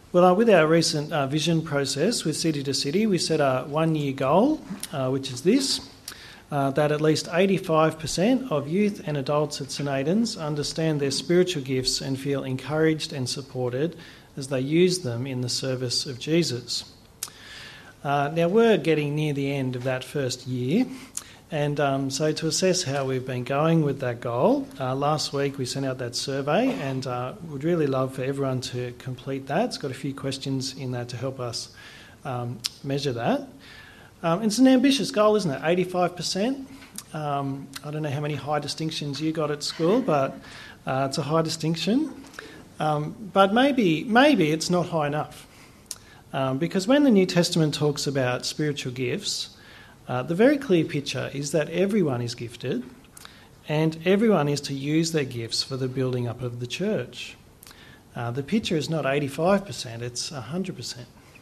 Well, with our recent vision process with City to City, we set a 1-year goal, which is this, that at least 85% of youth and adults at St Aidan's understand their spiritual gifts and feel encouraged and supported as they use them in the service of Jesus. Now, we're getting near the end of that first year, and so to assess how we've been going with that goal, last week we sent out that survey, and would really love for everyone to complete that. It's got a few questions in that to help us measure that. It's an ambitious goal, isn't it? 85%. I don't know how many high distinctions you got at school, but it's a high distinction. But maybe it's not high enough. Because when the New Testament talks about spiritual gifts, the very clear picture is that everyone is gifted and everyone is to use their gifts for the building up of the church. The picture is not 85%, it's 100%.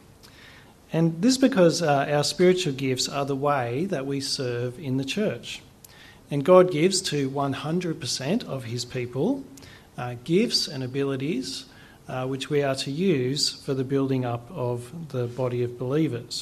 And this is because our spiritual gifts are the way that we serve in the church. And God gives to 100% of his people gifts and abilities which we are to use for the building up of the body of believers.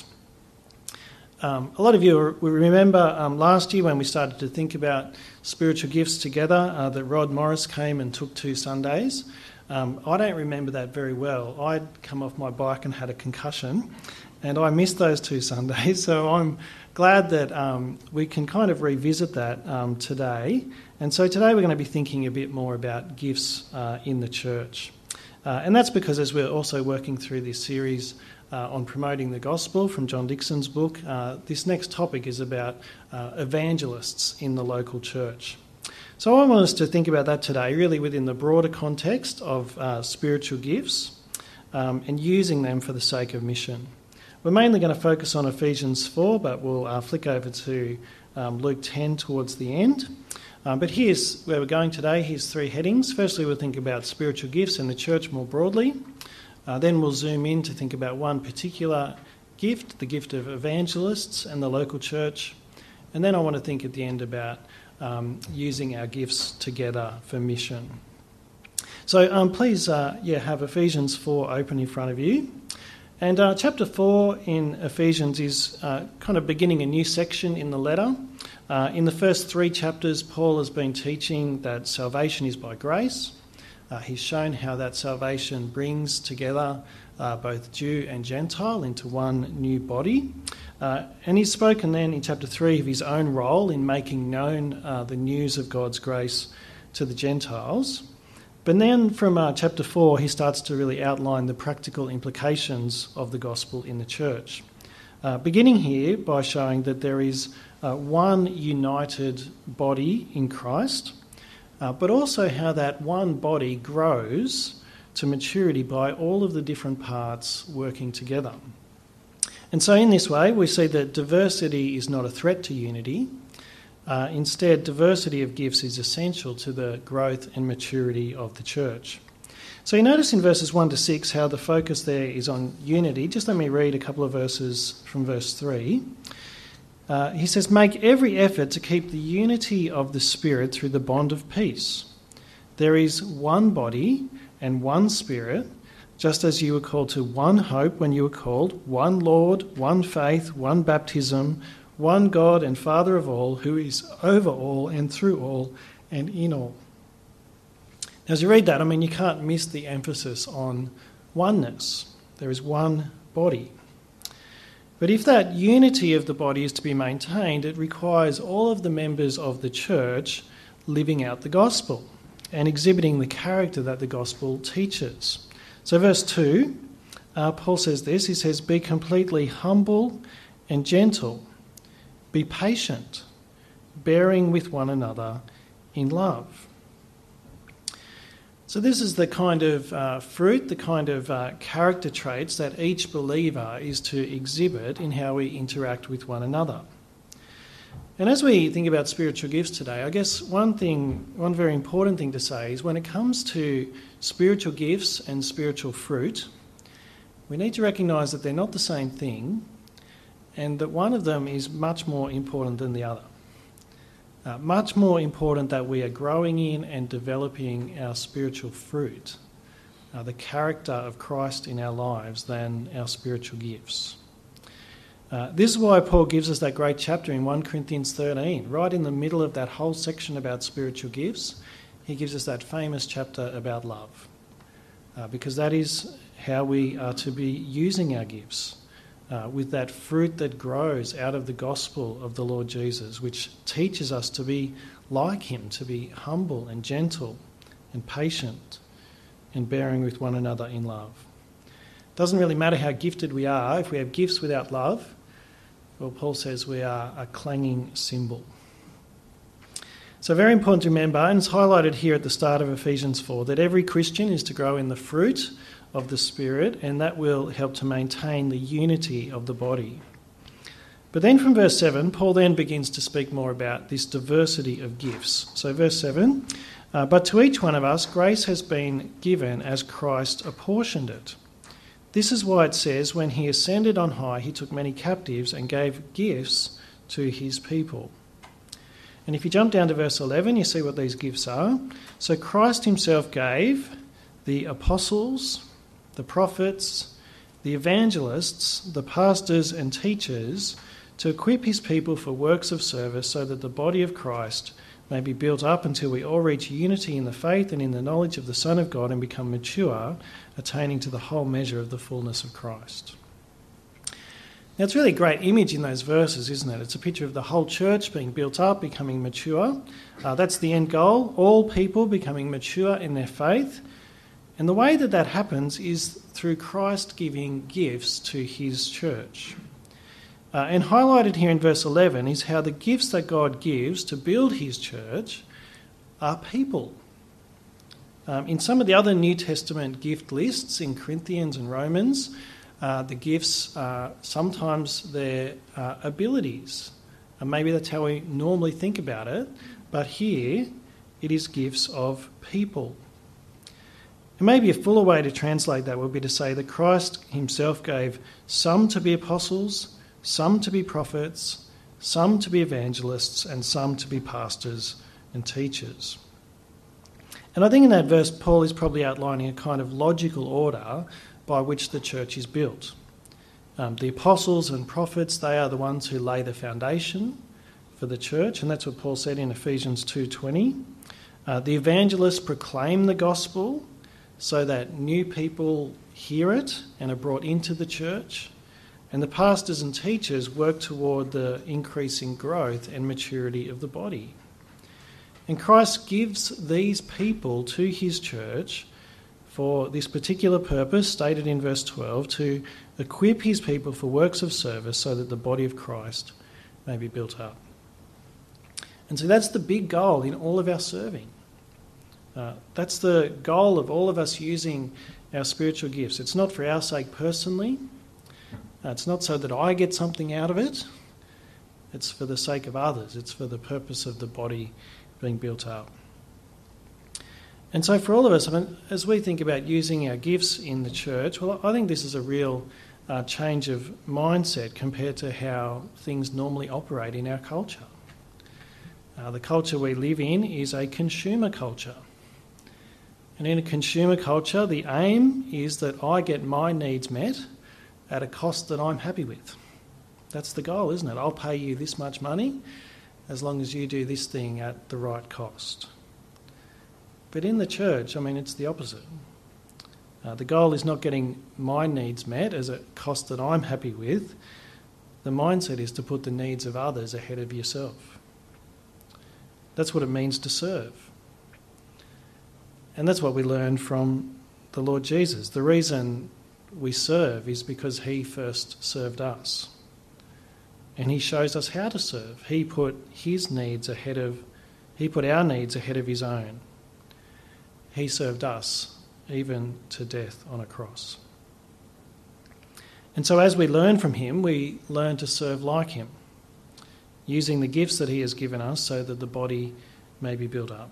A lot of you will remember last year when we started to think about spiritual gifts together, that Rod Morris came and took 2 Sundays. I don't remember that very well. I'd come off my bike and had a concussion, and I missed those 2 Sundays, so I'm glad that we can kind of revisit that today. And so today we're going to be thinking a bit more about gifts in the church. And that's because as we're also working through this series on promoting the gospel from John Dixon's book, this next topic is about evangelists in the local church. So I want us to think about that today, really within the broader context of spiritual gifts and using them for the sake of mission. We're mainly going to focus on Ephesians 4, but we'll flick over to Luke 10 towards the end. But here's where we're going today. Here's 3 headings. Firstly, we'll think about spiritual gifts in the church more broadly. Then we'll zoom in to think about one particular gift, the gift of evangelists and the local church. And then I want to think at the end about using our gifts together for mission. So please have Ephesians 4 open in front of you. And chapter 4 in Ephesians is kind of beginning a new section in the letter. In the first 3 chapters, Paul has been teaching that salvation is by grace. He's shown how that salvation brings together both Jew and Gentile into one new body. And he's spoken then in chapter 3 of his own role in making known the news of God's grace to the Gentiles. But then from chapter 4, he starts to really outline the practical implications of the gospel in the church. Beginning here by showing that there is one united body in Christ, but also how that one body grows to maturity by all of the different parts working together. And so in this way, we see that diversity is not a threat to unity. Instead, diversity of gifts is essential to the growth and maturity of the church. So you notice in verses 1 to 6 how the focus there is on unity. Just let me read a couple of verses from verse 3. He says, "Make every effort to keep the unity of the Spirit through the bond of peace. There is one body and one Spirit, just as you were called to one hope when you were called, one Lord, one faith, one baptism, one God and Father of all, who is over all and through all and in all." Now, as you read that, you can't miss the emphasis on oneness. There is one body. But if that unity of the body is to be maintained, it requires all of the members of the church living out the gospel and exhibiting the character that the gospel teaches. So verse 2, Paul says this, he says, "Be completely humble and gentle. Be patient, bearing with one another in love." So this is the kind of fruit, the kind of character traits that each believer is to exhibit in how we interact with one another. And as we think about spiritual gifts today, I guess one very important thing to say is when it comes to spiritual gifts and spiritual fruit, we need to recognise that they're not the same thing and that one of them is much more important than the other. Much more important that we are growing in and developing our spiritual fruit the character of Christ in our lives than our spiritual gifts. This is why Paul gives us that great chapter in 1 Corinthians 13. Right in the middle of that whole section about spiritual gifts, he gives us that famous chapter about love. Because that is how we are to be using our gifts, with that fruit that grows out of the gospel of the Lord Jesus, which teaches us to be like him, to be humble and gentle and patient and bearing with one another in love. It doesn't really matter how gifted we are. If we have gifts without love, well, Paul says we are a clanging cymbal. So very important to remember, and it's highlighted here at the start of Ephesians 4, that every Christian is to grow in the fruit of the Spirit, and that will help to maintain the unity of the body. But then from verse 7, Paul then begins to speak more about this diversity of gifts. So verse 7, but to each one of us grace has been given as Christ apportioned it. This is why it says, when he ascended on high, he took many captives and gave gifts to his people. And if you jump down to verse 11, you see what these gifts are. So Christ himself gave the apostles, the prophets, the evangelists, the pastors and teachers to equip his people for works of service so that the body of Christ may be built up until we all reach unity in the faith and in the knowledge of the Son of God and become mature, attaining to the whole measure of the fullness of Christ. Now, it's really a great image in those verses, isn't it? It's a picture of the whole church being built up, becoming mature. That's the end goal, all people becoming mature in their faith. And the way that that happens is through Christ giving gifts to his church. And highlighted here in verse 11 is how the gifts that God gives to build his church are people. In some of the other New Testament gift lists in Corinthians and Romans, the gifts are sometimes their abilities. And maybe that's how we normally think about it. But here, it is gifts of people. And maybe a fuller way to translate that would be to say that Christ himself gave some to be apostles, some to be prophets, some to be evangelists, and some to be pastors and teachers. And I think in that verse, Paul is probably outlining a kind of logical order by which the church is built. The apostles and prophets, they are the ones who lay the foundation for the church, and that's what Paul said in Ephesians 2:20. The evangelists proclaim the gospel so that new people hear it and are brought into the church. And the pastors and teachers work toward the increasing growth and maturity of the body. And Christ gives these people to his church for this particular purpose, stated in verse 12, to equip his people for works of service so that the body of Christ may be built up. And so that's the big goal in all of our serving. That's the goal of all of us using our spiritual gifts. It's not for our sake personally. It's not so that I get something out of it. It's for the sake of others. It's for the purpose of the body being built up. And so for all of us, as we think about using our gifts in the church, well, I think this is a real change of mindset compared to how things normally operate in our culture. The culture we live in is a consumer culture. And in a consumer culture, the aim is that I get my needs met at a cost that I'm happy with. That's the goal, isn't it? I'll pay you this much money as long as you do this thing at the right cost. But in the church, it's the opposite. The goal is not getting my needs met as a cost that I'm happy with. The mindset is to put the needs of others ahead of yourself. That's what it means to serve. And that's what we learn from the Lord Jesus. The reason we serve is because he first served us. And he shows us how to serve. He put our needs ahead of his own. He served us even to death on a cross. And so as we learn from him, we learn to serve like him, using the gifts that he has given us so that the body may be built up.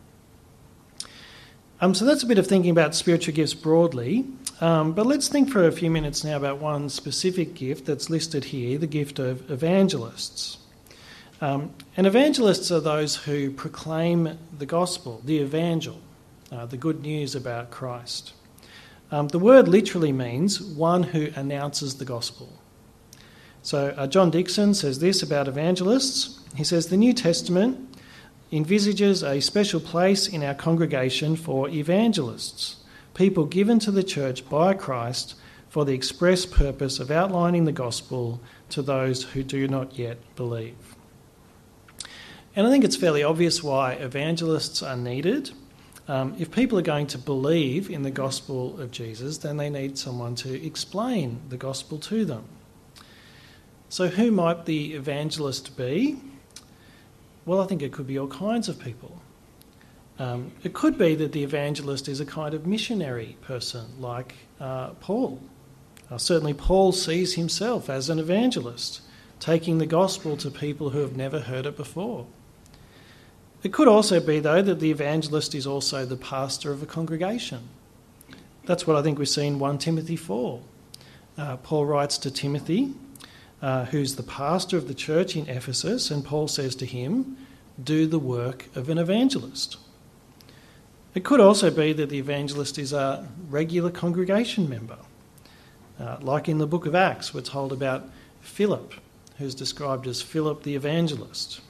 So that's a bit of thinking about spiritual gifts broadly, but let's think for a few minutes now about one specific gift that's listed here, the gift of evangelists. And evangelists are those who proclaim the gospel, the evangel, the good news about Christ. The word literally means one who announces the gospel. So John Dickson says this about evangelists. He says, the New Testament envisages a special place in our congregation for evangelists, people given to the church by Christ for the express purpose of outlining the gospel to those who do not yet believe. And I think it's fairly obvious why evangelists are needed. If people are going to believe in the gospel of Jesus, then they need someone to explain the gospel to them. So who might the evangelist be? Well, I think it could be all kinds of people. It could be that the evangelist is a kind of missionary person like Paul. Certainly Paul sees himself as an evangelist, taking the gospel to people who have never heard it before. It could also be, though, that the evangelist is also the pastor of a congregation. That's what I think we see in 1 Timothy 4. Paul writes to Timothy, who's the pastor of the church in Ephesus, and Paul says to him, do the work of an evangelist. It could also be that the evangelist is a regular congregation member. Like in the book of Acts, we're told about Philip, who's described as Philip the evangelist.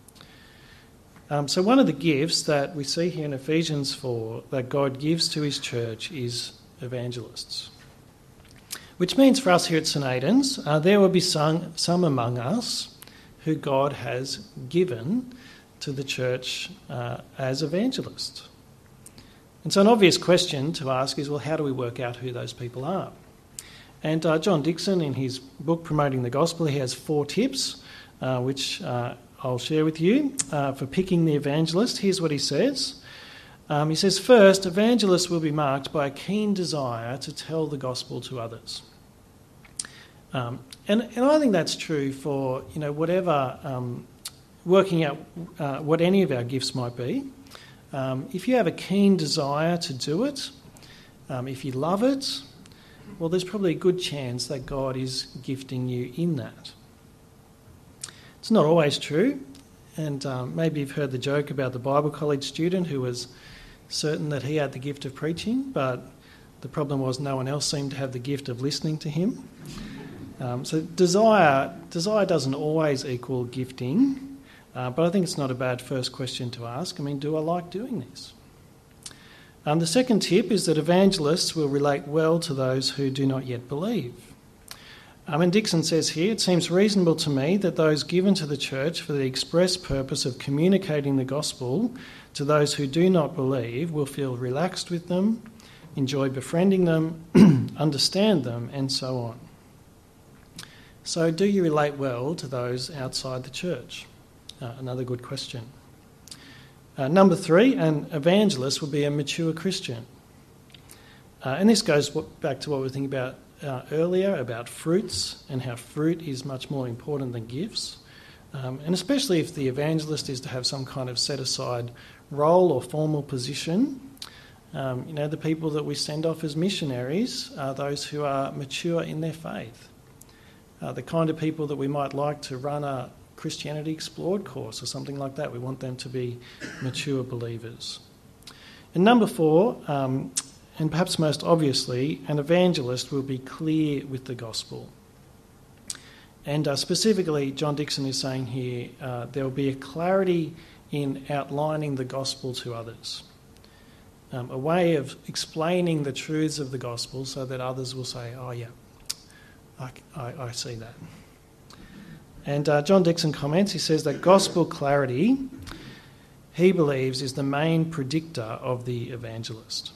So one of the gifts that we see here in Ephesians 4 that God gives to his church is evangelists. Which means for us here at St Aidan's, there will be some among us who God has given to the church as evangelists. And so an obvious question to ask is, well, how do we work out who those people are? And John Dickson, in his book Promoting the Gospel, he has 4 tips, which I'll share with you for picking the evangelist. Here's what he says. He says, first, evangelists will be marked by a keen desire to tell the gospel to others. And I think that's true for, whatever, working out what any of our gifts might be. If you have a keen desire to do it, if you love it, well, there's probably a good chance that God is gifting you in that. It's not always true, and maybe you've heard the joke about the Bible college student who was certain that he had the gift of preaching, but the problem was no one else seemed to have the gift of listening to him. So desire doesn't always equal gifting, but I think it's not a bad first question to ask. Do I like doing this? The second tip is that evangelists will relate well to those who do not yet believe. And Dickson says here, it seems reasonable to me that those given to the church for the express purpose of communicating the gospel to those who do not believe will feel relaxed with them, enjoy befriending them, understand them, and so on. So do you relate well to those outside the church? Another good question. Number 3, an evangelist will be a mature Christian. And this goes back to what we were thinking about earlier about fruits and how fruit is much more important than gifts. And especially if the evangelist is to have some kind of set-aside role or formal position. The people that we send off as missionaries are those who are mature in their faith. The kind of people that we might like to run a Christianity Explored course or something like that. We want them to be mature believers. And number 4, and perhaps most obviously, an evangelist will be clear with the gospel. And specifically, John Dickson is saying here, there will be a clarity in outlining the gospel to others. A way of explaining the truths of the gospel so that others will say, oh yeah, I see that. And John Dickson comments, he says that gospel clarity, he believes, is the main predictor of the evangelist.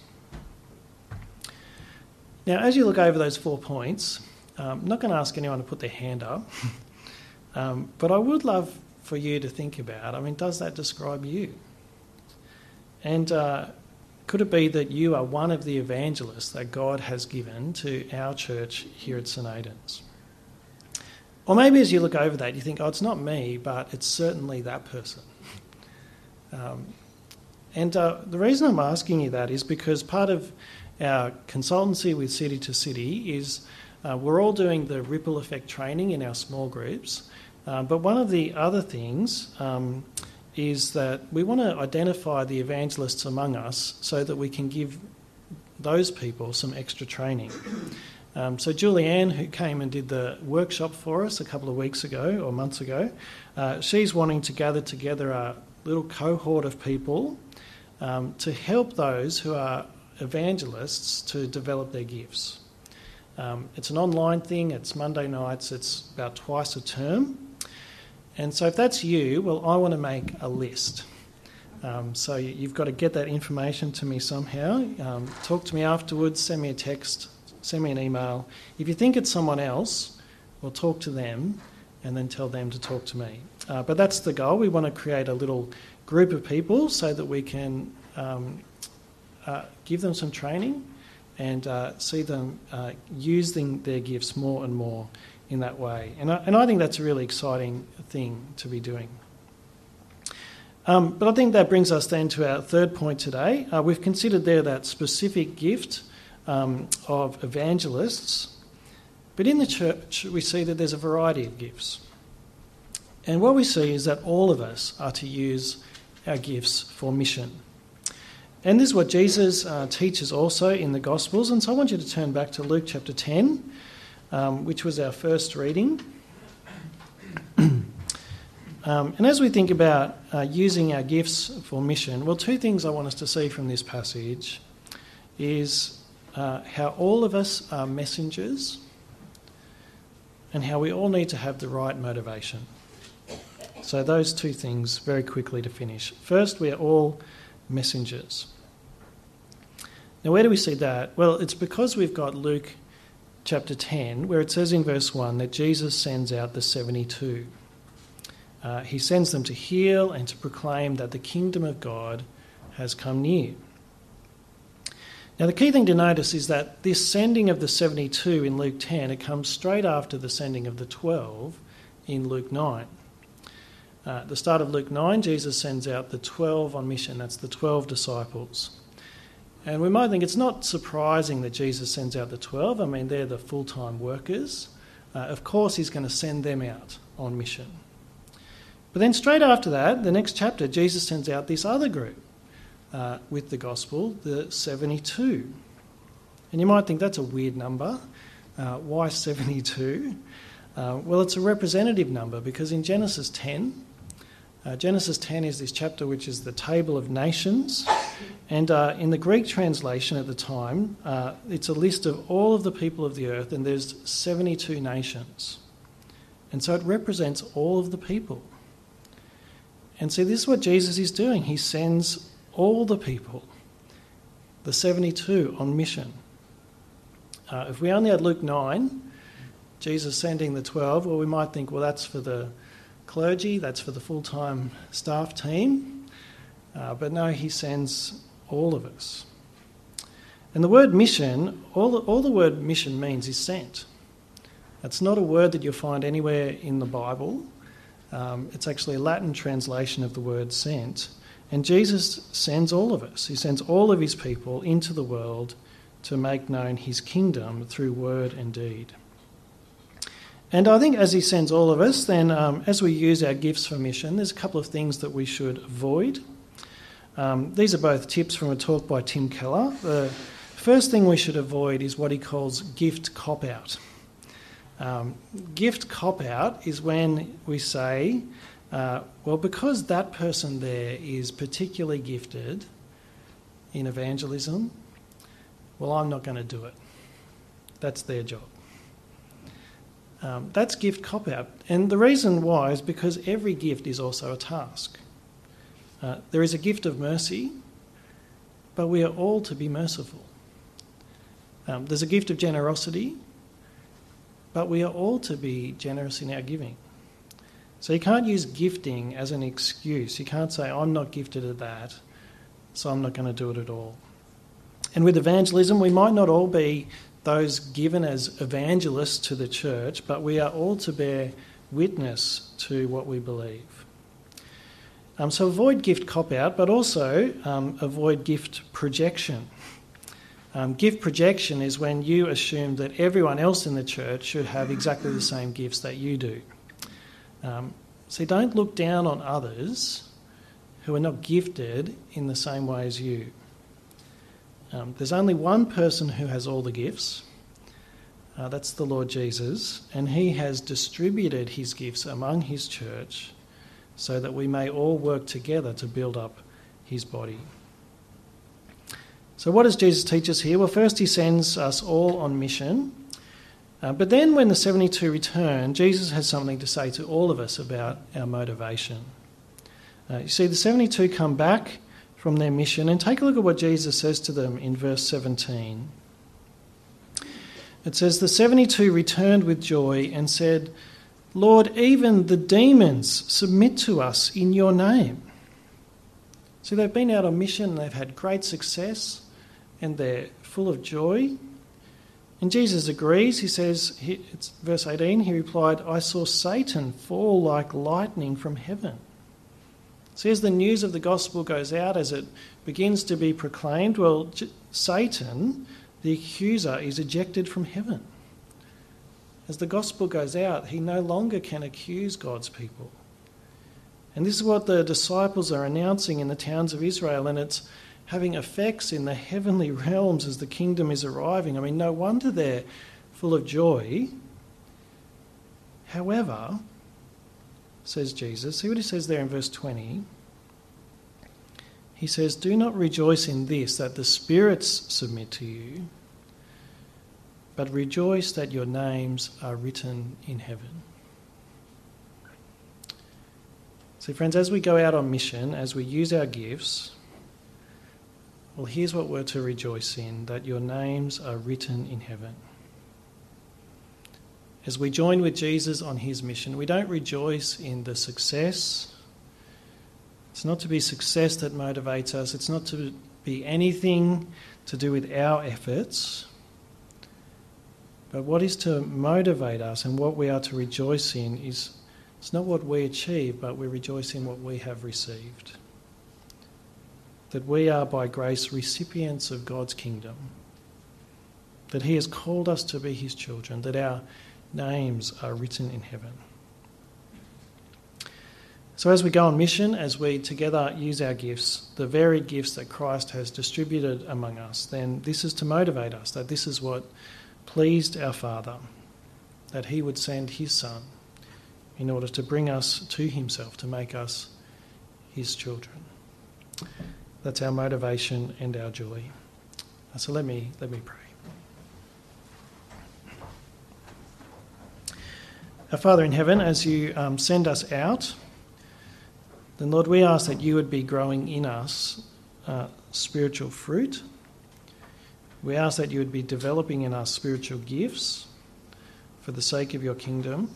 Now, as you look over those 4 points, I'm not going to ask anyone to put their hand up, but I would love for you to think about, does that describe you? And could it be that you are one of the evangelists that God has given to our church here at St Aidan's? Or maybe as you look over that, you think, it's not me, but it's certainly that person. And the reason I'm asking you that is because part of our consultancy with City to City is we're all doing the ripple effect training in our small groups. But one of the other things is that we want to identify the evangelists among us so that we can give those people some extra training. So Julianne, who came and did the workshop for us a couple of weeks ago or months ago, she's wanting to gather together a little cohort of people to help those who are evangelists to develop their gifts. It's an online thing, it's Monday nights, it's about twice a term. And so if that's you, well, I want to make a list. So you've got to get that information to me somehow. Talk to me afterwards, send me a text, send me an email. If you think it's someone else, well, talk to them and then tell them to talk to me. But that's the goal. We want to create a little group of people so that we can give them some training and see them using their gifts more and more in that way. And I think that's a really exciting thing to be doing. But I think that brings us then to our third point today. We've considered there that specific gift of evangelists, but in the church we see that there's a variety of gifts. And what we see is that all of us are to use our gifts for mission. And this is what Jesus teaches also in the Gospels. And so I want you to turn back to Luke chapter 10, which was our first reading. And as we think about using our gifts for mission, well, two things I want us to see from this passage is how all of us are messengers and how we all need to have the right motivation. So those two things very quickly to finish. First, we are all messengers. Now, where do we see that? Well, it's because we've got Luke chapter 10, where it says in verse 1 that Jesus sends out the 72. He sends them to heal and to proclaim that the kingdom of God has come near. Now, the key thing to notice is that this sending of the 72 in Luke 10, it comes straight after the sending of the 12 in Luke 9. At the start of Luke 9, Jesus sends out the 12 on mission. That's the 12 disciples. And we might think it's not surprising that Jesus sends out the 12. I mean, they're the full-time workers. Of course, he's going to send them out on mission. But then straight after that, the next chapter, Jesus sends out this other group with the gospel, the 72. And you might think that's a weird number. Why 72? Well, it's a representative number because in Genesis 10 is this chapter which is the table of nations. And in the Greek translation at the time, it's a list of all of the people of the earth, and there's 72 nations. And so it represents all of the people. And see, this is what Jesus is doing. He sends all the people, the 72, on mission. If we only had Luke 9, Jesus sending the 12, well, we might think, well, that's for the clergy, that's for the full-time staff team. But no, he sends all of us. And the word mission, all the word mission means is sent. That's not a word that you'll find anywhere in the Bible. It's actually a Latin translation of the word sent. And Jesus sends all of us. He sends all of his people into the world to make known his kingdom through word and deed. And I think as he sends all of us, then as we use our gifts for mission, there's a couple of things that we should avoid. These are both tips from a talk by Tim Keller. The first thing we should avoid is what he calls gift cop-out. Gift cop-out is when we say, well, because that person there is particularly gifted in evangelism, well, I'm not going to do it. That's their job. That's gift cop-out. And the reason why is because every gift is also a task. There is a gift of mercy, but we are all to be merciful. There's a gift of generosity, but we are all to be generous in our giving. So you can't use gifting as an excuse. You can't say, I'm not gifted at that, so I'm not going to do it at all. And with evangelism, we might not all be those given as evangelists to the church, but we are all to bear witness to what we believe. So avoid gift cop-out, but also avoid gift projection. Gift projection is when you assume that everyone else in the church should have exactly the same gifts that you do. So don't look down on others who are not gifted in the same way as you. There's only one person who has all the gifts. That's the Lord Jesus, and he has distributed his gifts among his church so that we may all work together to build up his body. So what does Jesus teach us here? Well, first he sends us all on mission, but then when the 72 return, Jesus has something to say to all of us about our motivation. You see, the 72 come back from their mission, and take a look at what Jesus says to them in verse 17. It says, "The 72 returned with joy and said, 'Lord, even the demons submit to us in your name.'" So they've been out on mission, they've had great success, and they're full of joy. And Jesus agrees. He says, it's verse 18, he replied, "I saw Satan fall like lightning from heaven." So as the news of the gospel goes out, as it begins to be proclaimed, well, Satan, the accuser, is ejected from heaven. As the gospel goes out, he no longer can accuse God's people. And this is what the disciples are announcing in the towns of Israel, and it's having effects in the heavenly realms as the kingdom is arriving. I mean, no wonder they're full of joy. However, says Jesus, see what he says there in verse 20. He says, "Do not rejoice in this, that the spirits submit to you, but rejoice that your names are written in heaven." So friends, as we go out on mission, as we use our gifts, well, here's what we're to rejoice in, that your names are written in heaven. As we join with Jesus on his mission, we don't rejoice in the success. It's not to be success that motivates us. It's not to be anything to do with our efforts. But what is to motivate us and what we are to rejoice in is, it's not what we achieve, but we rejoice in what we have received. That we are by grace recipients of God's kingdom. That he has called us to be his children. That our names are written in heaven. So as we go on mission, as we together use our gifts, the varied gifts that Christ has distributed among us, then this is to motivate us, that this is what pleased our Father, that he would send his Son in order to bring us to himself, to make us his children. That's our motivation and our joy. So let me pray. Our Father in heaven, as you send us out, then Lord, we ask that you would be growing in us spiritual fruit. We ask that you would be developing in us spiritual gifts for the sake of your kingdom.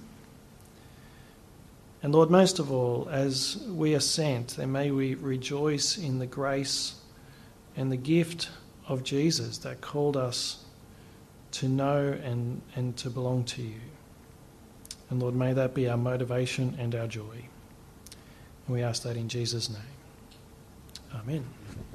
And Lord, most of all, as we are sent, then may we rejoice in the grace and the gift of Jesus that called us to know and to belong to you. And Lord, may that be our motivation and our joy. And we ask that in Jesus' name. Amen.